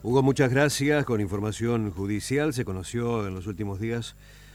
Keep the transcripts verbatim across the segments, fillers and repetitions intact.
Hugo, muchas gracias. Con información judicial se conoció en los últimos días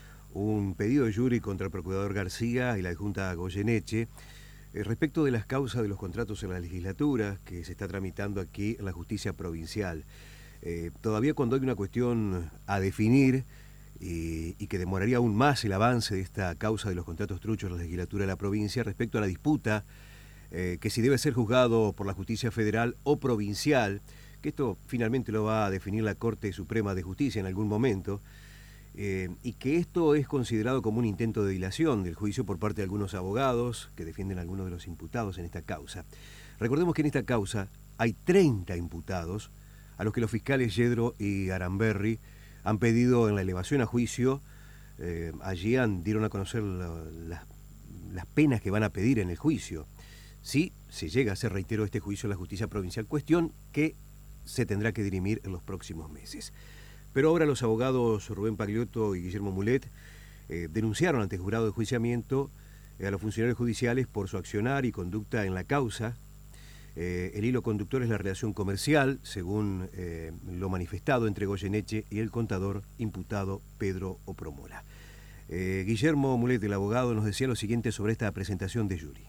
un pedido de jury contra el procurador García y la adjunta Goyeneche eh, respecto de las causas de los contratos en la legislatura que se está tramitando aquí en la justicia provincial. Eh, todavía cuando hay una cuestión a definir y, y que demoraría aún más el avance de esta causa de los contratos truchos en la legislatura de la provincia respecto a la disputa eh, que si debe ser juzgado por la justicia federal o provincial, que esto finalmente lo va a definir la Corte Suprema de Justicia en algún momento, eh, y que esto es considerado como un intento de dilación del juicio por parte de algunos abogados que defienden a algunos de los imputados en esta causa. Recordemos que en esta causa hay treinta imputados a los que los fiscales Yedro y Aramberri han pedido en la elevación a juicio. Eh, allí han, dieron a conocer la, la, las penas que van a pedir en el juicio. Si se llega a hacer, reitero, este juicio en la justicia provincial, cuestión que se tendrá que dirimir en los próximos meses. Pero ahora los abogados Rubén Pagliotto y Guillermo Mulet eh, denunciaron ante el jurado de enjuiciamiento eh, a los funcionarios judiciales por su accionar y conducta en la causa. Eh, el hilo conductor es la relación comercial, según eh, lo manifestado entre Goyeneche y el contador imputado Pedro Opromola. Eh, Guillermo Mulet, el abogado, nos decía lo siguiente sobre esta presentación de jury.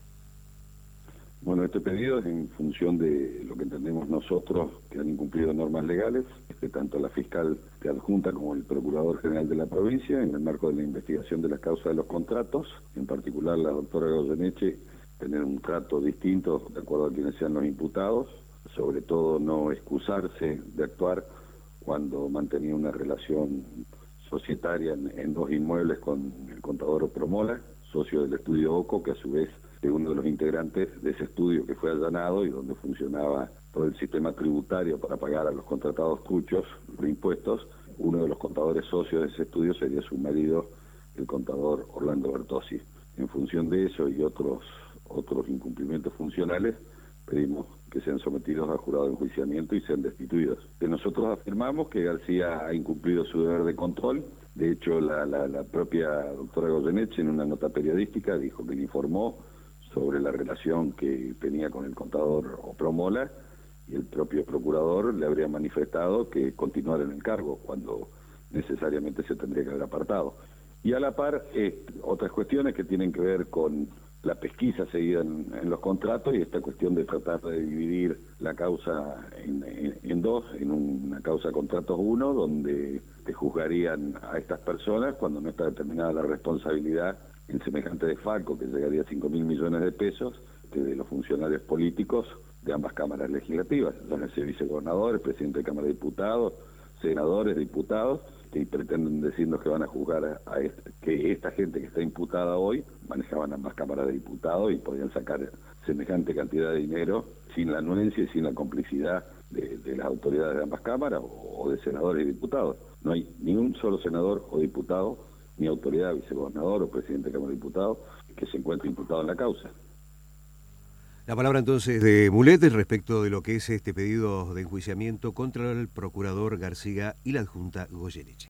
Bueno, este pedido es en función de lo que entendemos nosotros que han incumplido normas legales, que tanto la fiscal de adjunta como el procurador general de la provincia, en el marco de la investigación de las causas de los contratos, en particular la doctora Goyeneche, tener un trato distinto de acuerdo a quienes sean los imputados, sobre todo no excusarse de actuar cuando mantenía una relación societaria en, en dos inmuebles con el contador Opromola, socio del estudio OCO, que a su vez de uno de los integrantes de ese estudio que fue allanado y donde funcionaba todo el sistema tributario para pagar a los contratados truchos los impuestos. Uno de los contadores socios de ese estudio sería su marido, el contador Orlando Bertossi. En función de eso y otros otros incumplimientos funcionales, pedimos que sean sometidos a jurado de enjuiciamiento y sean destituidos. Que nosotros afirmamos que García ha incumplido su deber de control. De hecho, la, la, la propia doctora Goyeneche, en una nota periodística, dijo que le informó sobre la relación que tenía con el contador Opromola, y el propio procurador le habría manifestado que continuara en el cargo cuando necesariamente se tendría que haber apartado. Y a la par, eh, otras cuestiones que tienen que ver con la pesquisa seguida en, en los contratos y esta cuestión de tratar de dividir la causa en, en, en dos, en una causa contratos uno, donde te juzgarían a estas personas cuando no está determinada la responsabilidad en semejante desfalco que llegaría a cinco mil millones de pesos de los funcionarios políticos de ambas cámaras legislativas, llámese vicegobernadores, presidente de Cámara de Diputados, senadores, diputados, que pretenden decirnos que van a juzgar a, a este, que esta gente que está imputada hoy manejaban ambas cámaras de diputados y podían sacar semejante cantidad de dinero sin la anuencia y sin la complicidad de, de las autoridades de ambas cámaras o, o de senadores y diputados. No hay ni un solo senador o diputado, ni autoridad, vicegobernador o presidente de Cámara de Diputados, que se encuentre imputado en la causa. La palabra entonces de Mulet respecto de lo que es este pedido de enjuiciamiento contra el procurador García y la adjunta Goyeneche.